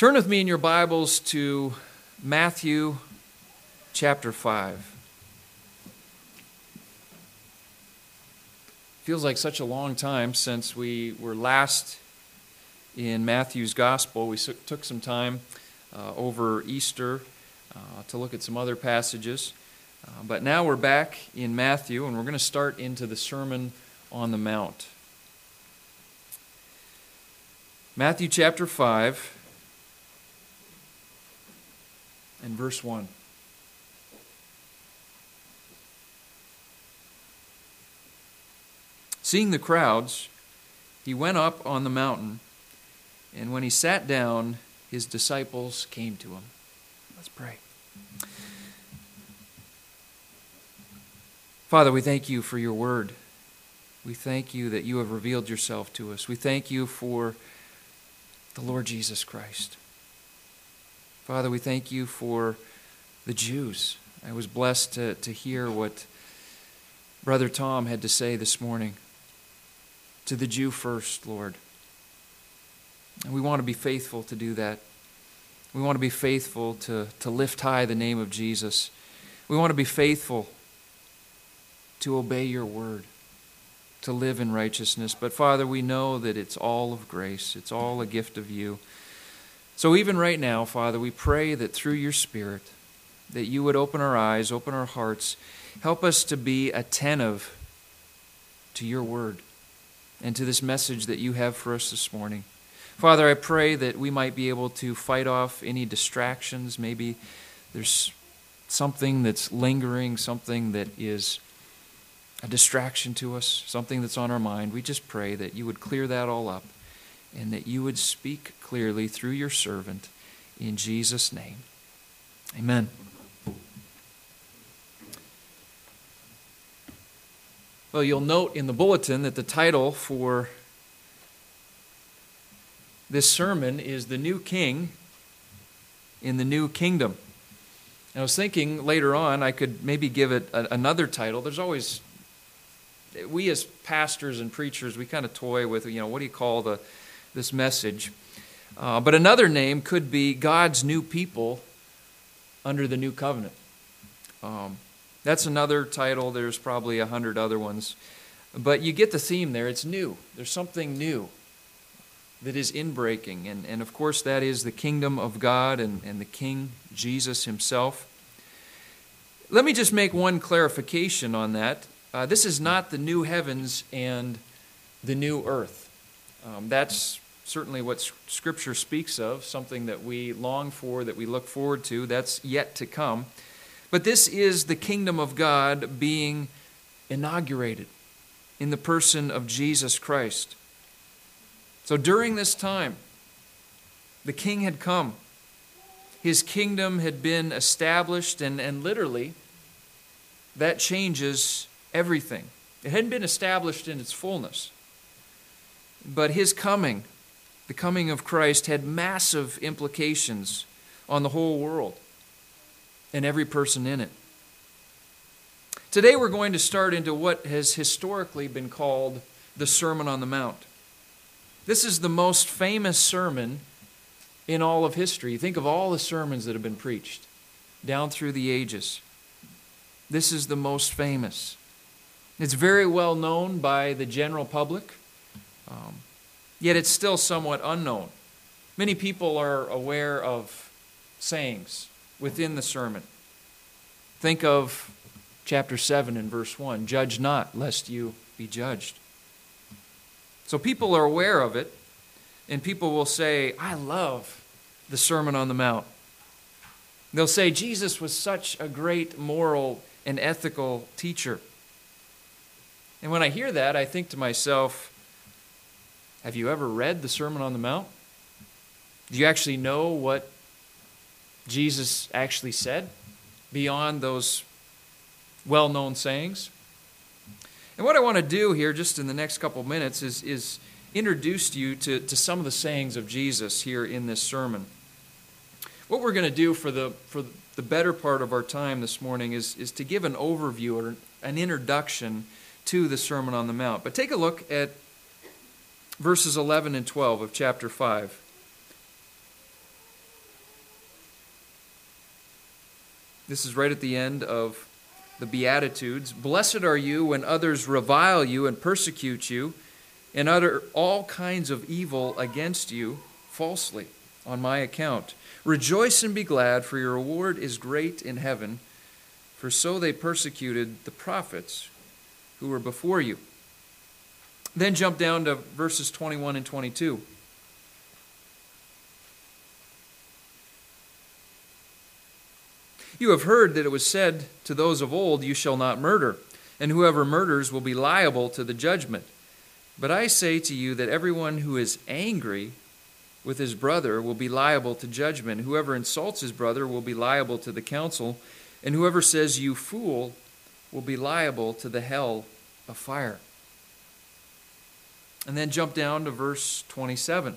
Turn with me in your Bibles to Matthew chapter 5. Feels like such a long time since we were last in Matthew's Gospel. We took some time over Easter to look at some other passages. But now we're back in Matthew, and we're going to start into the Sermon on the Mount. Matthew chapter 5 and verse 1. Seeing the crowds, he went up on the mountain, and when he sat down, his disciples came to him. Let's pray. Father, we thank you for your word. We thank you that you have revealed yourself to us. We thank you for the Lord Jesus Christ. Father, we thank you for the Jews. I was blessed to hear what Brother Tom had to say this morning. To the Jew first, Lord. And we want to be faithful to do that. We want to be faithful to lift high the name of Jesus. We want to be faithful to obey your word, to live in righteousness. But Father, we know that it's all of grace. It's all a gift of you. So even right now, Father, we pray that through your Spirit, that you would open our eyes, open our hearts, help us to be attentive to your word and to this message that you have for us this morning. Father, I pray that we might be able to fight off any distractions. Maybe there's something that's lingering, something that is a distraction to us, something that's on our mind. We just pray that you would clear that all up and that you would speak clearly through your servant in Jesus' name. Amen. Well, you'll note in the bulletin that the title for this sermon is The New King in the New Kingdom. And I was thinking later on I could maybe give it another title. There's always, we as pastors and preachers, we kind of toy with, what do you call this message? But another name could be God's New People under the New Covenant. That's another title. There's probably 100 other ones. But you get the theme there. It's new. There's something new that is inbreaking. And of course, that is the kingdom of God and the King, Jesus himself. Let me just make one clarification on that. This is not the new heavens and the new earth. That's certainly what Scripture speaks of, something that we long for, that we look forward to. That's yet to come. But this is the kingdom of God being inaugurated in the person of Jesus Christ. So during this time, the King had come. His kingdom had been established, and literally, that changes everything. It hadn't been established in its fullness. But his coming, the coming of Christ, had massive implications on the whole world and every person in it. Today we're going to start into what has historically been called the Sermon on the Mount. This is the most famous sermon in all of history. Think of all the sermons that have been preached down through the ages. This is the most famous. It's very well known by the general public, yet it's still somewhat unknown. Many people are aware of sayings within the sermon. Think of chapter 7 and verse 1, "Judge not, lest you be judged." So people are aware of it, and people will say, "I love the Sermon on the Mount." They'll say, "Jesus was such a great moral and ethical teacher." And when I hear that, I think to myself, have you ever read the Sermon on the Mount? Do you actually know what Jesus actually said beyond those well-known sayings? And what I want to do here just in the next couple of minutes is introduce you to some of the sayings of Jesus here in this sermon. What we're going to do for the better part of our time this morning is to give an overview or an introduction to the Sermon on the Mount. But take a look at verses 11 and 12 of chapter 5. This is right at the end of the Beatitudes. Blessed are you when others revile you and persecute you and utter all kinds of evil against you falsely on my account. Rejoice and be glad, for your reward is great in heaven, for so they persecuted the prophets who were before you. Then jump down to verses 21 and 22. You have heard that it was said to those of old, you shall not murder, and whoever murders will be liable to the judgment. But I say to you that everyone who is angry with his brother will be liable to judgment. Whoever insults his brother will be liable to the council, and whoever says, you fool, will be liable to the hell of fire. And then jump down to verse 27.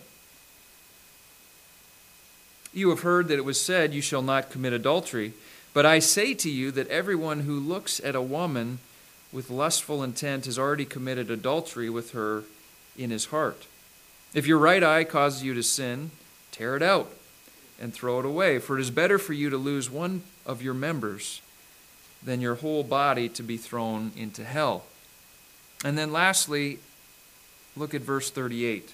You have heard that it was said, you shall not commit adultery. But I say to you that everyone who looks at a woman with lustful intent has already committed adultery with her in his heart. If your right eye causes you to sin, tear it out and throw it away. For it is better for you to lose one of your members than your whole body to be thrown into hell. And then lastly, look at verse 38.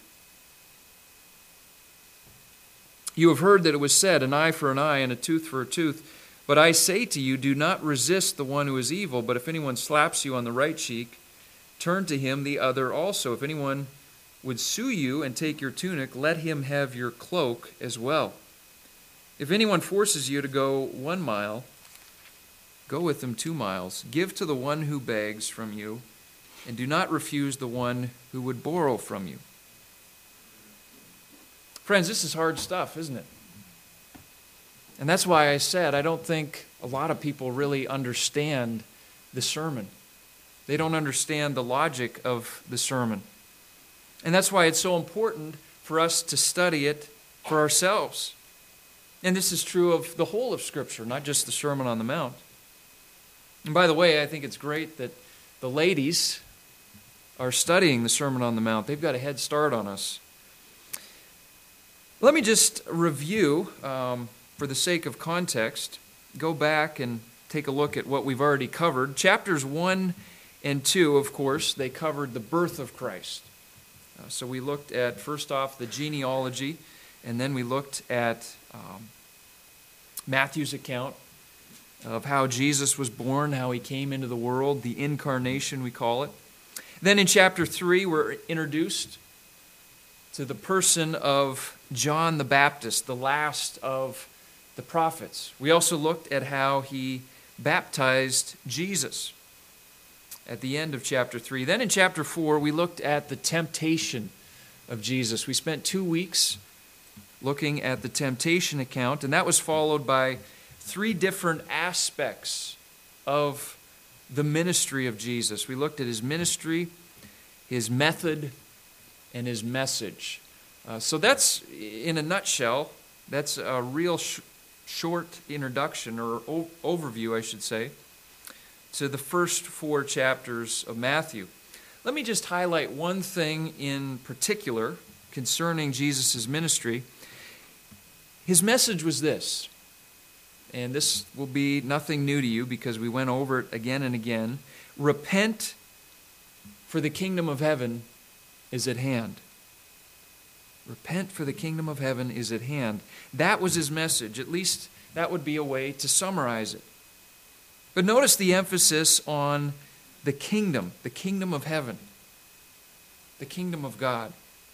You have heard that it was said, an eye for an eye and a tooth for a tooth. But I say to you, do not resist the one who is evil, but if anyone slaps you on the right cheek, turn to him the other also. If anyone would sue you and take your tunic, let him have your cloak as well. If anyone forces you to go 1 mile, go with him 2 miles. Give to the one who begs from you, and do not refuse the one who would borrow from you. Friends, this is hard stuff, isn't it? And that's why I said I don't think a lot of people really understand the sermon. They don't understand the logic of the sermon. And that's why it's so important for us to study it for ourselves. And this is true of the whole of Scripture, not just the Sermon on the Mount. And by the way, I think it's great that the ladies are studying the Sermon on the Mount. They've got a head start on us. Let me just review, for the sake of context, go back and take a look at what we've already covered. Chapters 1 and 2, of course, they covered the birth of Christ. So we looked at, first off, the genealogy, and then we looked at Matthew's account of how Jesus was born, how he came into the world, the incarnation, we call it. Then in chapter 3, we're introduced to the person of John the Baptist, the last of the prophets. We also looked at how he baptized Jesus at the end of chapter 3. Then in chapter 4, we looked at the temptation of Jesus. We spent 2 weeks looking at the temptation account, and that was followed by 3 different aspects of the ministry of Jesus. We looked at his ministry, his method, and his message. So that's, in a nutshell, that's a real short introduction, or overview, I should say, to the first 4 chapters of Matthew. Let me just highlight one thing in particular concerning Jesus' ministry. His message was this, and this will be nothing new to you because we went over it again and again. Repent, for the kingdom of heaven is at hand. Repent, for the kingdom of heaven is at hand. That was his message. At least that would be a way to summarize it. But notice the emphasis on the kingdom of heaven, the kingdom of God.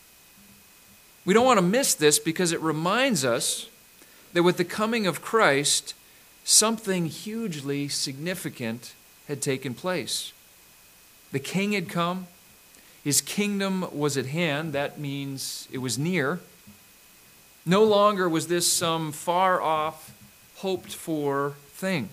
We don't want to miss this because it reminds us that with the coming of Christ, something hugely significant had taken place. The king had come. His kingdom was at hand. That means it was near. No longer was this some far-off, hoped-for thing.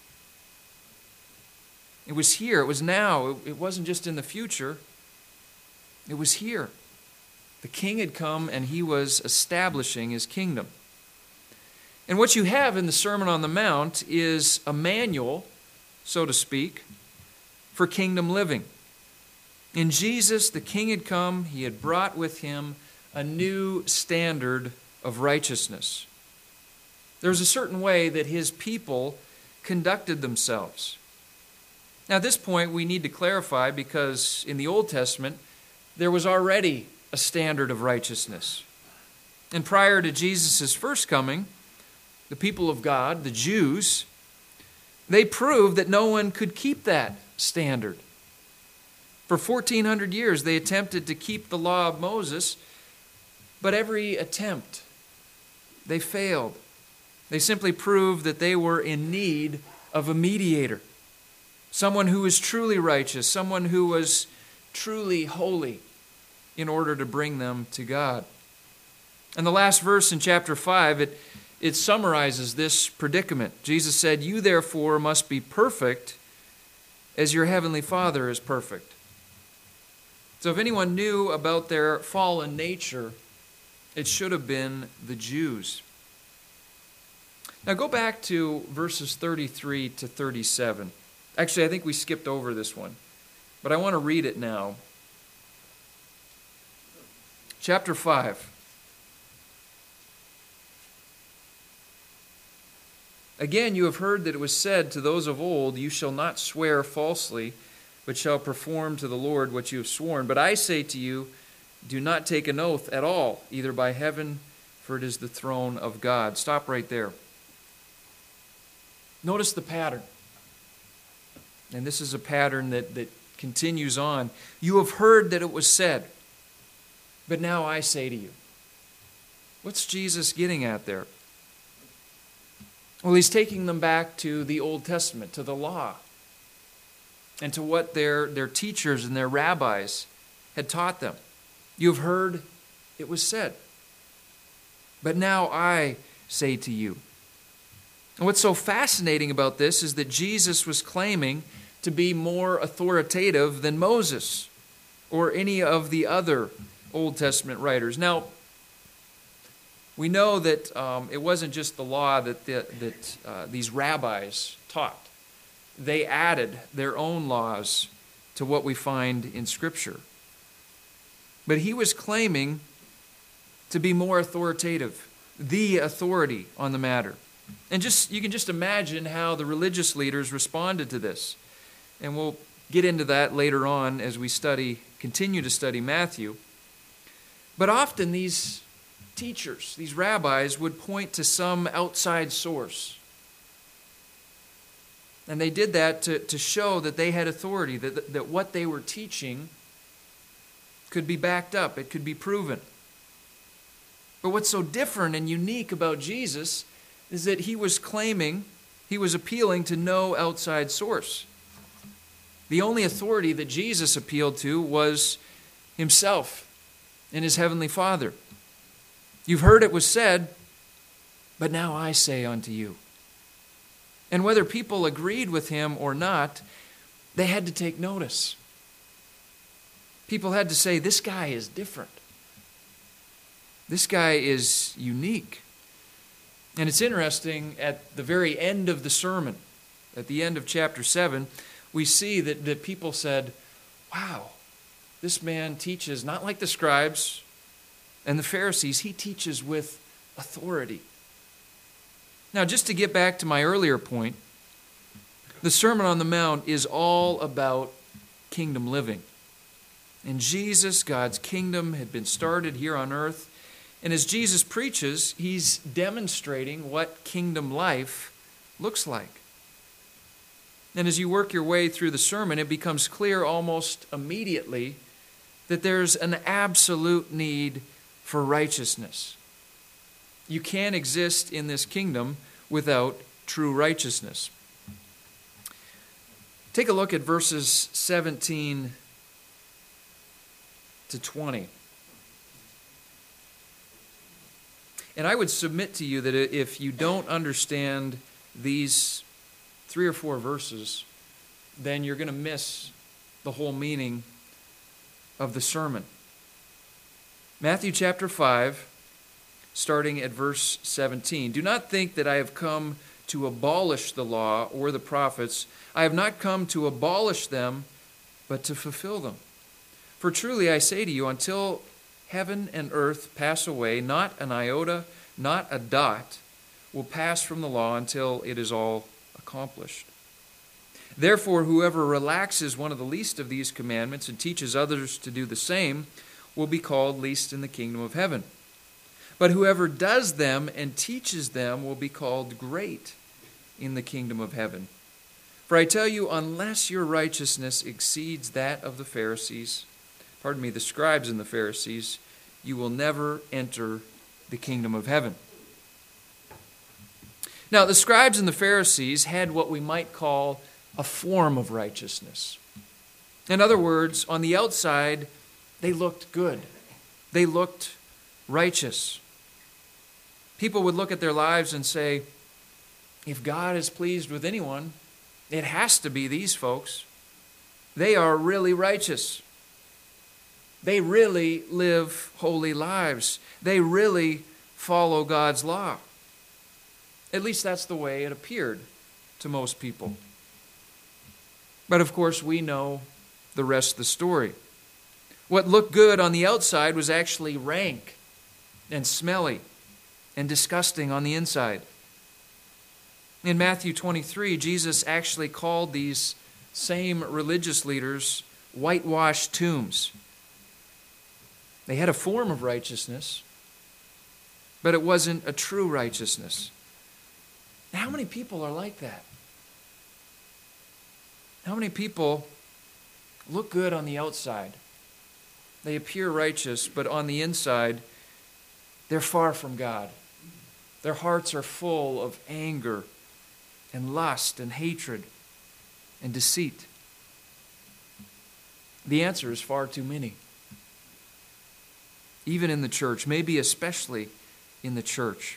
It was here. It was now. It wasn't just in the future. It was here. The king had come and he was establishing his kingdom. And what you have in the Sermon on the Mount is a manual, so to speak, for kingdom living. In Jesus, the king had come. He had brought with him a new standard of righteousness. There's a certain way that his people conducted themselves. Now, at this point, we need to clarify because in the Old Testament, there was already a standard of righteousness. And prior to Jesus' first coming, the people of God, the Jews, they proved that no one could keep that standard. For 1,400 years, they attempted to keep the law of Moses, but every attempt, they failed. They simply proved that they were in need of a mediator, someone who was truly righteous, someone who was truly holy in order to bring them to God. And the last verse in chapter 5, it summarizes this predicament. Jesus said, "You therefore must be perfect as your heavenly Father is perfect." So if anyone knew about their fallen nature, it should have been the Jews. Now go back to verses 33 to 37. Actually, I think we skipped over this one, but I want to read it now. Chapter 5. "Again, you have heard that it was said to those of old, 'You shall not swear falsely, but shall perform to the Lord what you have sworn.' But I say to you, do not take an oath at all, either by heaven, for it is the throne of God." Stop right there. Notice the pattern. And this is a pattern that continues on. "You have heard that it was said, but now I say to you." What's Jesus getting at there? Well, he's taking them back to the Old Testament, to the law, and to what their teachers and their rabbis had taught them. "You've heard it was said, but now I say to you." And what's so fascinating about this is that Jesus was claiming to be more authoritative than Moses or any of the other Old Testament writers. Now, we know that it wasn't just the law that these rabbis taught. They added their own laws to what we find in Scripture. But he was claiming to be more authoritative, the authority on the matter. And you can just imagine how the religious leaders responded to this. And we'll get into that later on as we continue to study Matthew. But often these teachers, these rabbis, would point to some outside source. And they did that to show that they had authority, that what they were teaching could be backed up, it could be proven. But what's so different and unique about Jesus is that he was appealing to no outside source. The only authority that Jesus appealed to was himself and his heavenly Father. "You've heard it was said, but now I say unto you." And whether people agreed with him or not, they had to take notice. People had to say, this guy is different. This guy is unique. And it's interesting, at the very end of the sermon, at the end of chapter 7, we see that people said, "Wow, this man teaches not like the scribes and the Pharisees, he teaches with authority." Now, just to get back to my earlier point, the Sermon on the Mount is all about kingdom living. And Jesus, God's kingdom, had been started here on earth. And as Jesus preaches, he's demonstrating what kingdom life looks like. And as you work your way through the sermon, it becomes clear almost immediately that there's an absolute need for righteousness. You can't exist in this kingdom without true righteousness. Take a look at verses 17 to 20. And I would submit to you that if you don't understand these 3 or 4 verses, then you're going to miss the whole meaning of the sermon. Matthew chapter 5, starting at verse 17. "Do not think that I have come to abolish the law or the prophets. I have not come to abolish them, but to fulfill them. For truly I say to you, until heaven and earth pass away, not an iota, not a dot will pass from the law until it is all accomplished. Therefore, whoever relaxes one of the least of these commandments and teaches others to do the same will be called least in the kingdom of heaven. But whoever does them and teaches them will be called great in the kingdom of heaven. For I tell you, unless your righteousness exceeds that of the the scribes and the Pharisees, you will never enter the kingdom of heaven. Now, the scribes and the Pharisees had what we might call a form of righteousness. In other words, on the outside, they looked good. They looked righteous. People would look at their lives and say, if God is pleased with anyone, it has to be these folks. They are really righteous. They really live holy lives. They really follow God's law. At least that's the way it appeared to most people. But of course, we know the rest of the story. What looked good on the outside was actually rank and smelly and disgusting on the inside. In Matthew 23, Jesus actually called these same religious leaders whitewashed tombs. They had a form of righteousness, but it wasn't a true righteousness. Now, how many people are like that? How many people look good on the outside? They appear righteous, but on the inside, they're far from God. Their hearts are full of anger and lust and hatred and deceit. The answer is far too many. Even in the church, maybe especially in the church.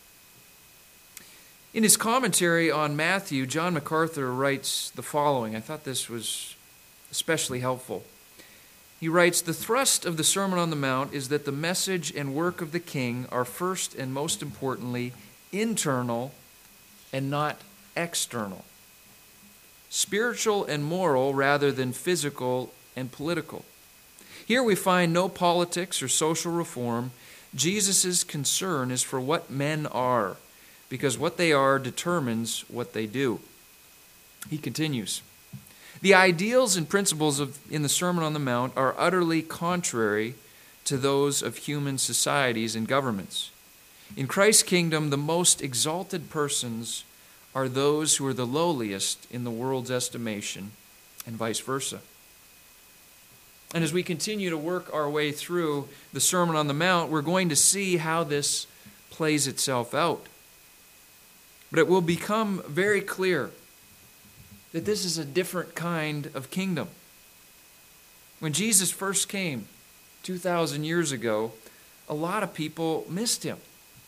In his commentary on Matthew, John MacArthur writes the following. I thought this was especially helpful. He writes, "The thrust of the Sermon on the Mount is that the message and work of the King are first and most importantly internal and not external. Spiritual and moral rather than physical and political. Here we find no politics or social reform. Jesus' concern is for what men are, because what they are determines what they do." He continues, "The ideals and principles in the Sermon on the Mount are utterly contrary to those of human societies and governments. In Christ's kingdom, the most exalted persons are those who are the lowliest in the world's estimation, and vice versa." And as we continue to work our way through the Sermon on the Mount, we're going to see how this plays itself out. But it will become very clear that this is a different kind of kingdom. When Jesus first came 2,000 years ago, a lot of people missed him.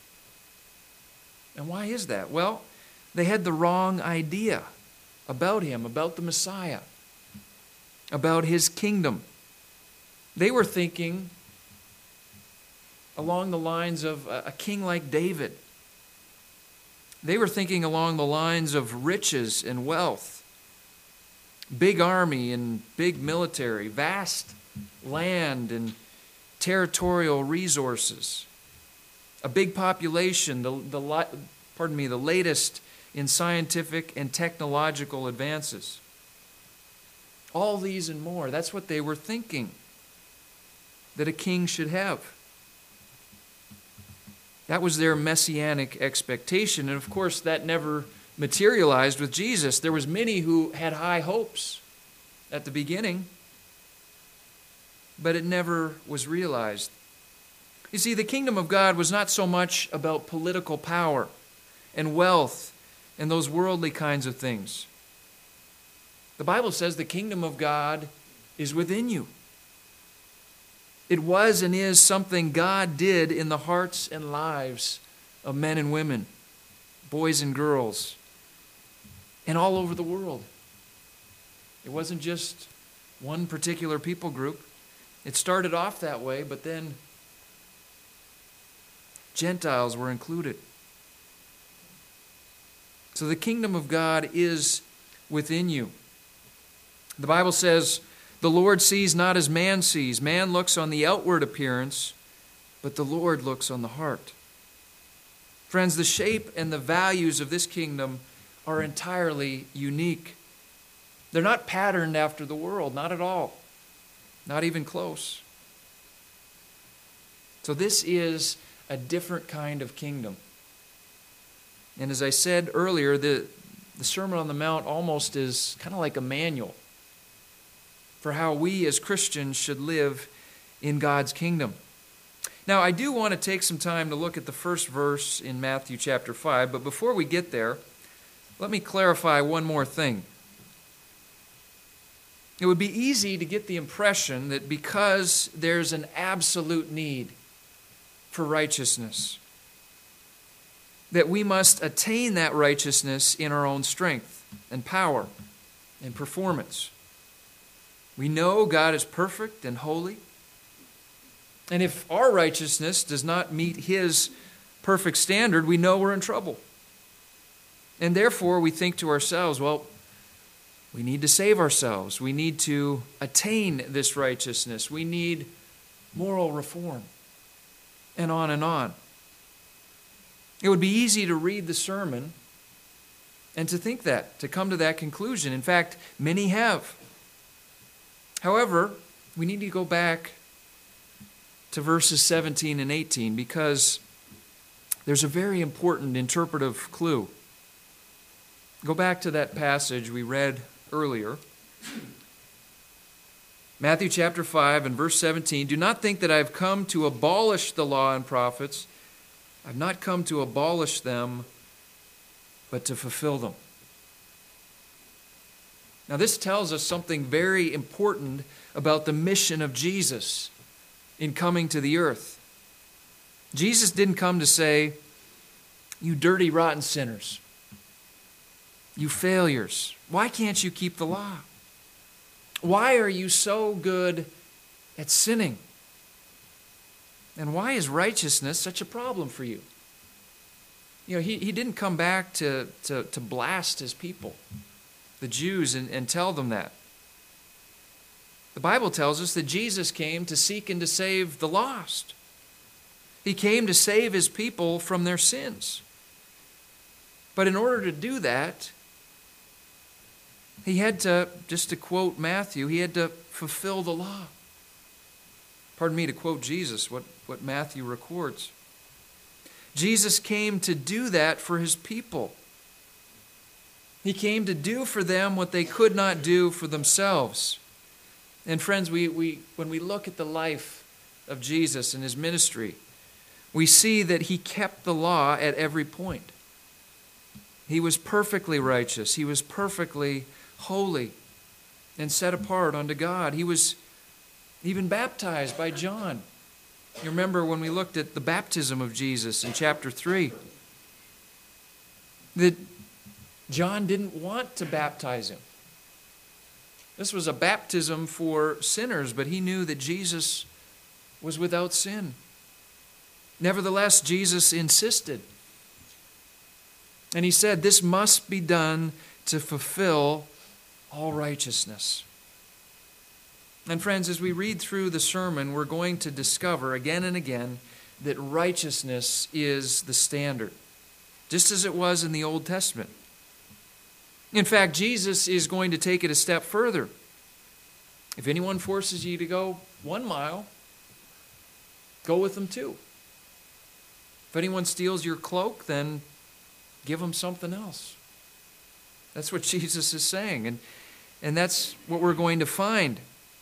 And why is that? Well, they had the wrong idea about him, about the Messiah, about his kingdom. They were thinking along the lines of a king like David. They were thinking along the lines of riches and wealth, big army and big military, vast land and territorial resources, a big population, the latest in scientific and technological advances. All these and more, that's what they were thinking that a king should have. That was their messianic expectation. And of course, that never materialized with Jesus. There was many who had high hopes at the beginning, but it never was realized. You see, the kingdom of God was not so much about political power and wealth and those worldly kinds of things. The Bible says the kingdom of God is within you. It was and is something God did in the hearts and lives of men and women, boys and girls, and all over the world. It wasn't just one particular people group. It started off that way, but then Gentiles were included. So the kingdom of God is within you. The Bible says, "The Lord sees not as man sees. Man looks on the outward appearance, but the Lord looks on the heart." Friends, the shape and the values of this kingdom are entirely unique. They're not patterned after the world, not at all. Not even close. So this is a different kind of kingdom. And as I said earlier, the Sermon on the Mount almost is kind of like a manual for how we as Christians should live in God's kingdom. Now, I do want to take some time to look at the first verse in Matthew chapter 5, but before we get there, let me clarify one more thing. It would be easy to get the impression that because there's an absolute need for righteousness, that we must attain that righteousness in our own strength and power and performance. We know God is perfect and holy, and if our righteousness does not meet His perfect standard, we know we're in trouble. And therefore, we think to ourselves, well, we need to save ourselves. We need to attain this righteousness. We need moral reform. And on and on. It would be easy to read the sermon and to think that, to come to that conclusion. In fact, many have. However, we need to go back to verses 17 and 18 because there's a very important interpretive clue. Go back to that passage we read earlier. Matthew chapter 5 and verse 17, "Do not think that I have come to abolish the law and prophets. I have not come to abolish them, but to fulfill them." Now this tells us something very important about the mission of Jesus in coming to the earth. Jesus didn't come to say, "You dirty, rotten sinners, you failures, why can't you keep the law? Why are you so good at sinning? And why is righteousness such a problem for you?" You know, he didn't come back to blast his people, the Jews, and tell them that. The Bible tells us that Jesus came to seek and to save the lost. He came to save his people from their sins. But in order to do that, he had to, just to quote Matthew, he had to fulfill the law. Pardon me, to quote Jesus, what Matthew records. Jesus came to do that for his people. He came to do for them what they could not do for themselves. And friends, when we look at the life of Jesus and his ministry, we see that he kept the law at every point. He was perfectly righteous. He was perfectly holy and set apart unto God. He was even baptized by John. You remember when we looked at the baptism of Jesus in chapter 3, that John didn't want to baptize him. This was a baptism for sinners, but he knew that Jesus was without sin. Nevertheless, Jesus insisted. And he said, "This must be done to fulfill all righteousness." And friends, as we read through the sermon, we're going to discover again and again that righteousness is the standard, just as it was in the Old Testament. In fact, Jesus is going to take it a step further. If anyone forces you to go 1 mile, go with them 2. If anyone steals your cloak, then give them something else. That's what Jesus is saying, and that's what we're going to find.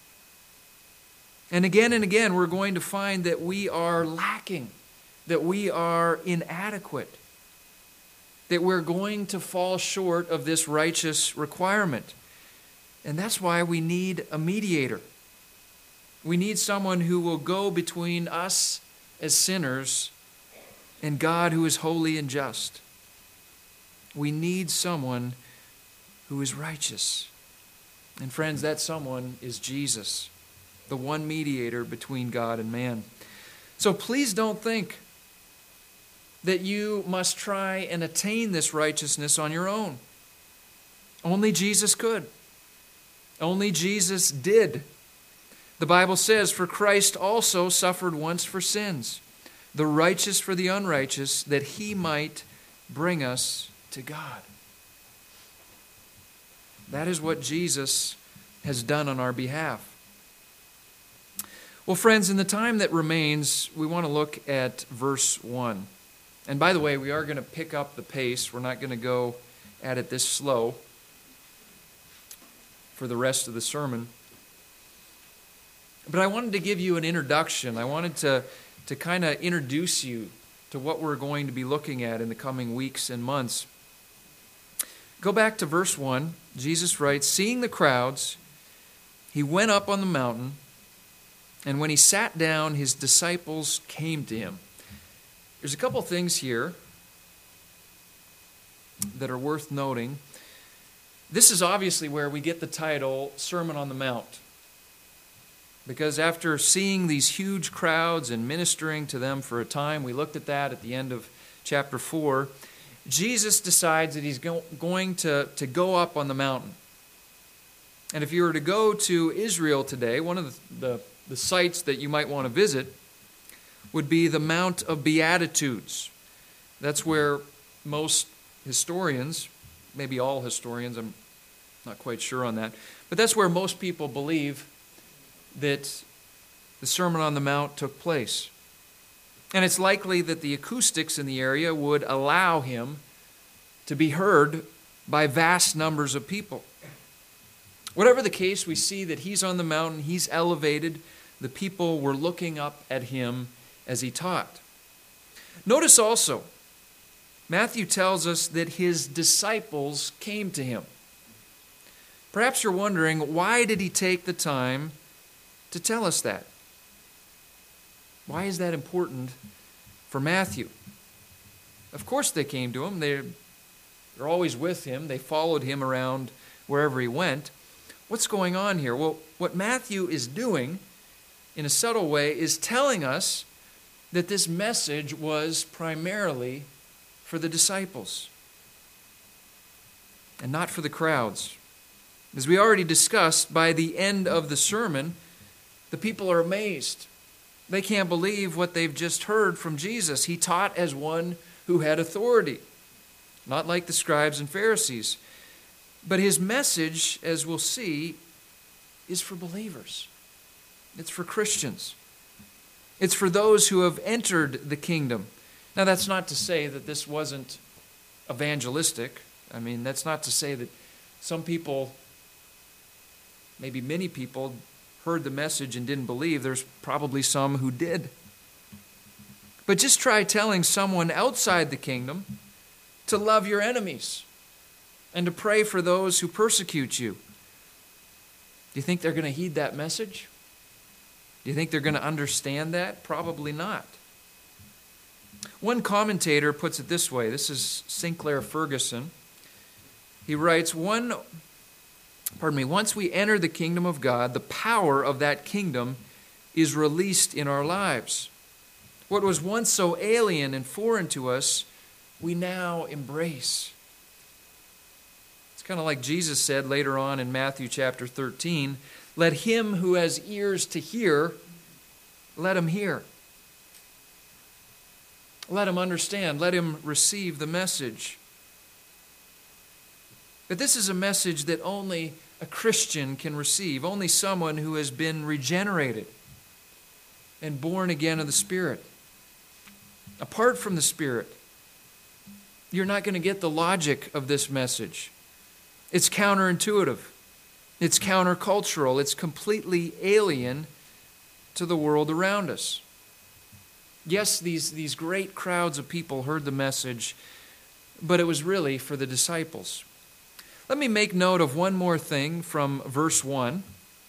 And again, we're going to find that we are lacking, that we are inadequate, that we're going to fall short of this righteous requirement. And that's why we need a mediator. We need someone who will go between us as sinners and God who is holy and just. We need someone who is righteous. And friends, that someone is Jesus, the one mediator between God and man. So please don't think that you must try and attain this righteousness on your own. Only Jesus could. Only Jesus did. The Bible says, "For Christ also suffered once for sins, the righteous for the unrighteous, that he might bring us to God." That is what Jesus has done on our behalf. Well, friends, in the time that remains, we want to look at verse 1. And by the way, we are going to pick up the pace. We're not going to go at it this slow for the rest of the sermon. But I wanted to give you an introduction. I wanted to kind of introduce you to what we're going to be looking at in the coming weeks and months. Go back to verse 1. Jesus writes, "Seeing the crowds, he went up on the mountain, and when he sat down, his disciples came to him." There's a couple things here that are worth noting. This is obviously where we get the title Sermon on the Mount. Because after seeing these huge crowds and ministering to them for a time, we looked at that at the end of chapter 4, Jesus decides that he's going to go up on the mountain. And if you were to go to Israel today, one of the sites that you might want to visit would be the Mount of Beatitudes. That's where most historians, maybe all historians, I'm not quite sure on that, but that's where most people believe that the Sermon on the Mount took place. And it's likely that the acoustics in the area would allow him to be heard by vast numbers of people. Whatever the case, we see that he's on the mountain, he's elevated, the people were looking up at him as he taught. Notice also, Matthew tells us that his disciples came to him. Perhaps you're wondering, why did he take the time to tell us that? Why is that important for Matthew? Of course they came to him. They're always with him. They followed him around wherever he went. What's going on here? Well, what Matthew is doing, in a subtle way, is telling us that this message was primarily for the disciples and not for the crowds. As we already discussed, by the end of the sermon, the people are amazed. They can't believe what they've just heard from Jesus. He taught as one who had authority, not like the scribes and Pharisees. But his message, as we'll see, is for believers. It's for Christians. It's for those who have entered the kingdom. Now, that's not to say that this wasn't evangelistic. I mean, that's not to say that some people, maybe many people, heard the message and didn't believe. There's probably some who did. But just try telling someone outside the kingdom to love your enemies and to pray for those who persecute you. Do you think they're going to heed that message? Do you think they're going to understand that? Probably not. One commentator puts it this way. This is Sinclair Ferguson. He writes, once we enter the kingdom of God, the power of that kingdom is released in our lives. What was once so alien and foreign to us, we now embrace. It's kind of like Jesus said later on in Matthew chapter 13, "Let him who has ears to hear, let him hear." Let him understand. Let him receive the message. But this is a message that only a Christian can receive, only someone who has been regenerated and born again of the Spirit. Apart from the Spirit, you're not going to get the logic of this message. It's counterintuitive. It's countercultural. It's completely alien to the world around us. Yes, these great crowds of people heard the message, but it was really for the disciples. Let me make note of one more thing from verse 1.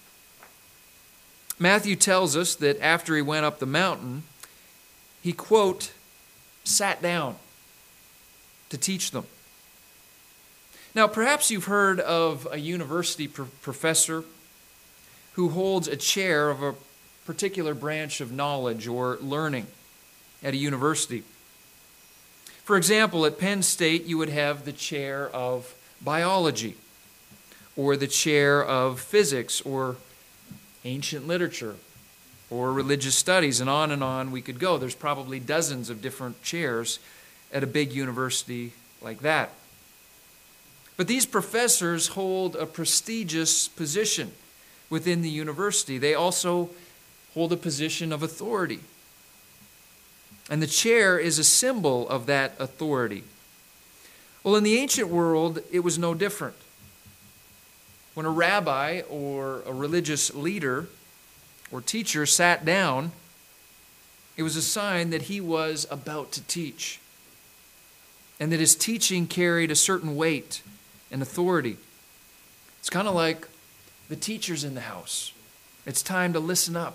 Matthew tells us that after he went up the mountain, he, quote, sat down to teach them. Now, perhaps you've heard of a university professor who holds a chair of a particular branch of knowledge or learning at a university. For example, at Penn State, you would have the chair of biology, or the chair of physics, or ancient literature, or religious studies, and on we could go. There's probably dozens of different chairs at a big university like that. But these professors hold a prestigious position within the university. They also hold a position of authority. And the chair is a symbol of that authority. Well, in the ancient world, it was no different. When a rabbi or a religious leader or teacher sat down, it was a sign that he was about to teach, and that his teaching carried a certain weight and authority. It's kind of like the teachers in the house. It's time to listen up.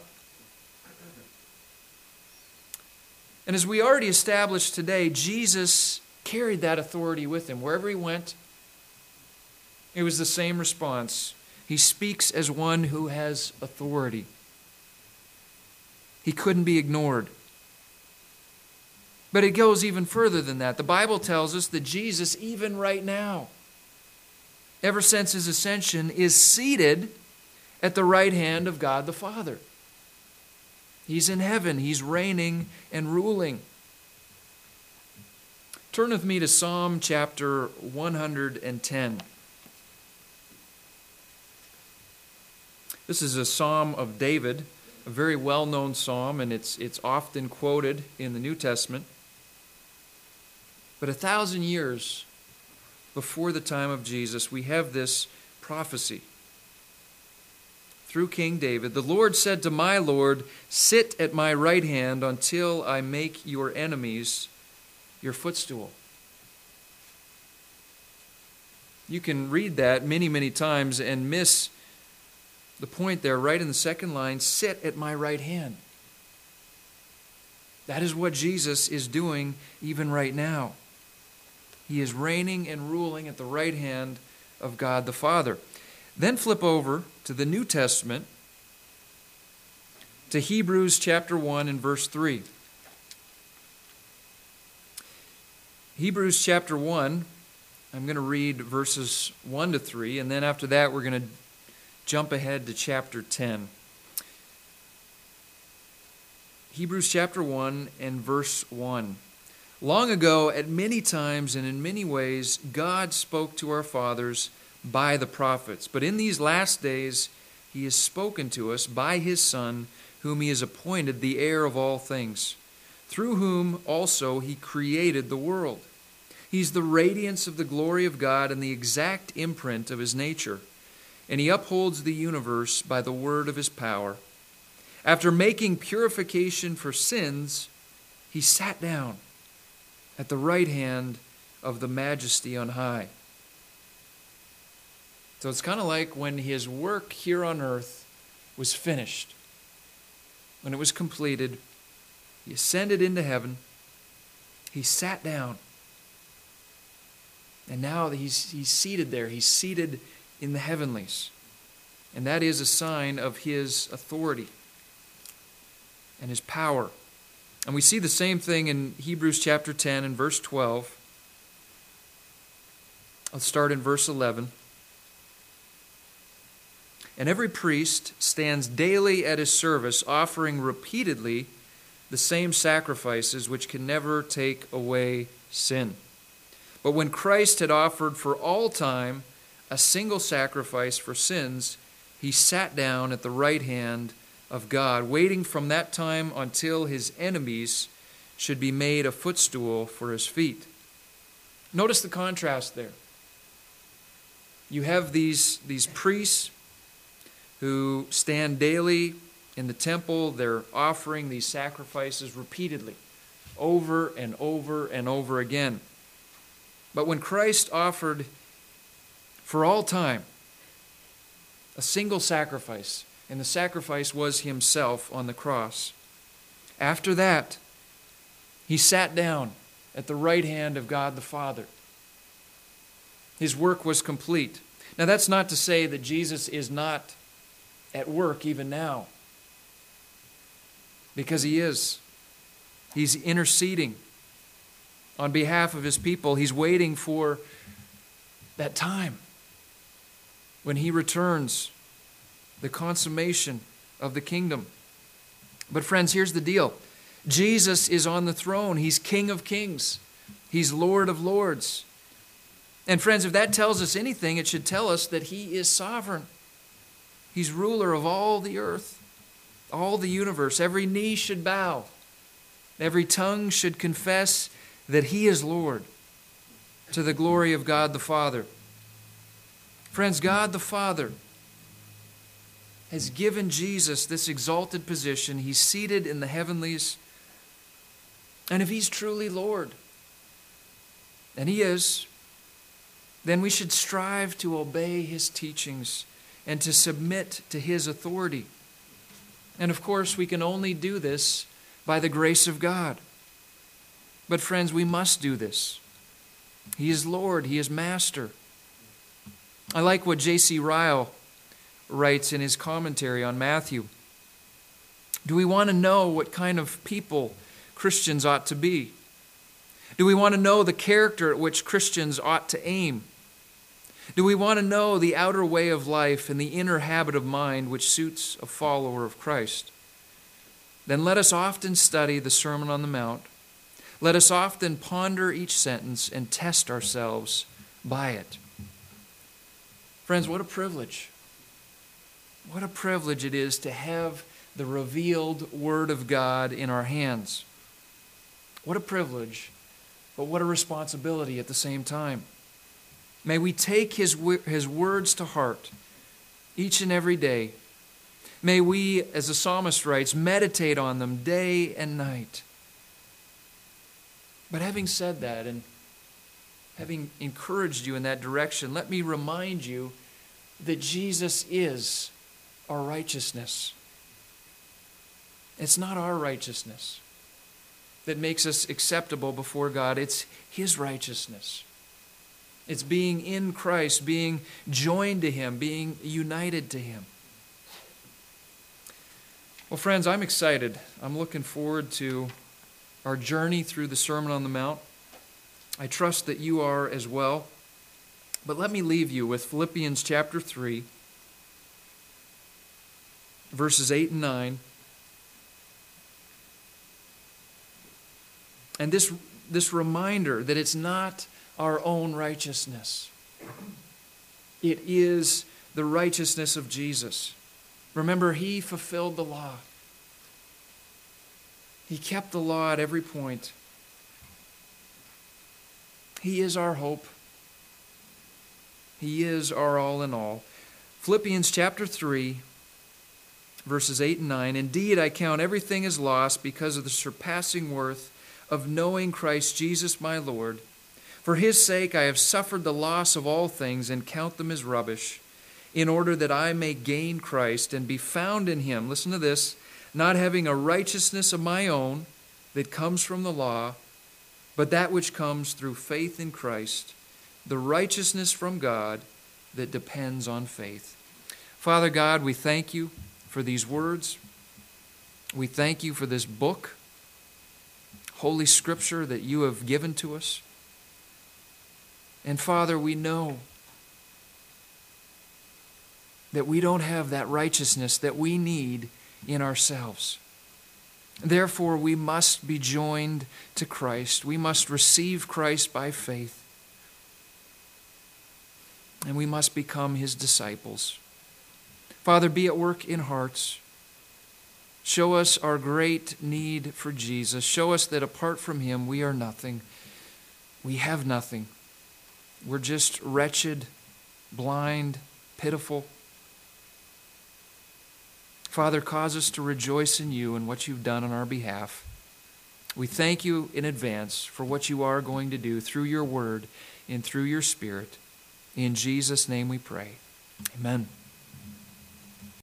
And as we already established today, Jesus carried that authority with him. Wherever he went, it was the same response. He speaks as one who has authority. He couldn't be ignored. But it goes even further than that. The Bible tells us that Jesus, even right now, ever since his ascension, is seated at the right hand of God the Father. He's in heaven. He's reigning and ruling. Turn with me to Psalm chapter 110. This is a psalm of David, a very well-known psalm, and it's often quoted in the New Testament. But 1,000 years before the time of Jesus, we have this prophecy. Through King David, the Lord said to my Lord, sit at my right hand until I make your enemies your footstool. You can read that many, many times and miss the point there right in the second line, sit at my right hand. That is what Jesus is doing even right now. He is reigning and ruling at the right hand of God the Father. Then flip over to the New Testament, to Hebrews chapter 1 and verse 3. Hebrews chapter 1, I'm going to read verses 1 to 3, and then after that we're going to jump ahead to chapter 10. Hebrews chapter 1 and verse 1. Long ago, at many times and in many ways, God spoke to our fathers by the prophets. But in these last days, he has spoken to us by his Son, whom he has appointed the heir of all things, through whom also he created the world. He's the radiance of the glory of God and the exact imprint of his nature, and he upholds the universe by the word of his power. After making purification for sins, he sat down at the right hand of the Majesty on high. So it's kind of like when his work here on earth was finished. When it was completed, he ascended into heaven. He sat down. And now he's seated there. He's seated in the heavenlies. And that is a sign of his authority and his power. And we see the same thing in Hebrews chapter 10 and verse 12. Let's start in verse 11. And every priest stands daily at his service, offering repeatedly the same sacrifices which can never take away sin. But when Christ had offered for all time a single sacrifice for sins, he sat down at the right hand of God, waiting from that time until his enemies should be made a footstool for his feet. Notice the contrast there. You have these priests who stand daily in the temple. They're offering these sacrifices repeatedly, over and over and over again. But when Christ offered for all time a single sacrifice, and the sacrifice was himself on the cross, after that, he sat down at the right hand of God the Father. His work was complete. Now, that's not to say that Jesus is not at work even now, because he is. He's interceding on behalf of his people. He's waiting for that time when he returns, the consummation of the kingdom. But friends, here's the deal. Jesus is on the throne. He's King of kings. He's Lord of lords. And friends, if that tells us anything, it should tell us that He is sovereign. He's ruler of all the earth, all the universe. Every knee should bow. Every tongue should confess that He is Lord, to the glory of God the Father. Friends, God the Father has given Jesus this exalted position. He's seated in the heavenlies. And if He's truly Lord, and He is, then we should strive to obey His teachings and to submit to His authority. And of course, we can only do this by the grace of God. But friends, we must do this. He is Lord. He is Master. I like what J.C. Ryle writes in his commentary on Matthew. Do we want to know what kind of people Christians ought to be? Do we want to know the character at which Christians ought to aim? Do we want to know the outer way of life and the inner habit of mind which suits a follower of Christ? Then let us often study the Sermon on the Mount. Let us often ponder each sentence and test ourselves by it. Friends, what a privilege. What a privilege it is to have the revealed Word of God in our hands. What a privilege, but what a responsibility at the same time. May we take His words to heart each and every day. May we, as the psalmist writes, meditate on them day and night. But having said that, and having encouraged you in that direction, let me remind you that Jesus is our righteousness. It's not our righteousness that makes us acceptable before God. It's His righteousness. It's being in Christ, being joined to Him, being united to Him. Well, friends, I'm excited. I'm looking forward to our journey through the Sermon on the Mount. I trust that you are as well. But let me leave you with Philippians chapter 3, verses 8 and 9. And this reminder that it's not our own righteousness. It is the righteousness of Jesus. Remember, He fulfilled the law. He kept the law at every point. He is our hope. He is our all in all. Philippians chapter 3, verses 8 and 9. Indeed, I count everything as loss because of the surpassing worth of knowing Christ Jesus my Lord. For His sake I have suffered the loss of all things and count them as rubbish, in order that I may gain Christ and be found in Him. Listen to this. Not having a righteousness of my own that comes from the law, but that which comes through faith in Christ, the righteousness from God that depends on faith. Father God, we thank You for these words. We thank You for this book, Holy Scripture, that You have given to us. And Father, we know that we don't have that righteousness that we need in ourselves. Therefore, we must be joined to Christ. We must receive Christ by faith. And we must become His disciples. Father, be at work in hearts. Show us our great need for Jesus. Show us that apart from Him, we are nothing. We have nothing. We're just wretched, blind, pitiful. Father, cause us to rejoice in You and what You've done on our behalf. We thank You in advance for what You are going to do through Your Word and through Your Spirit. In Jesus' name we pray. Amen.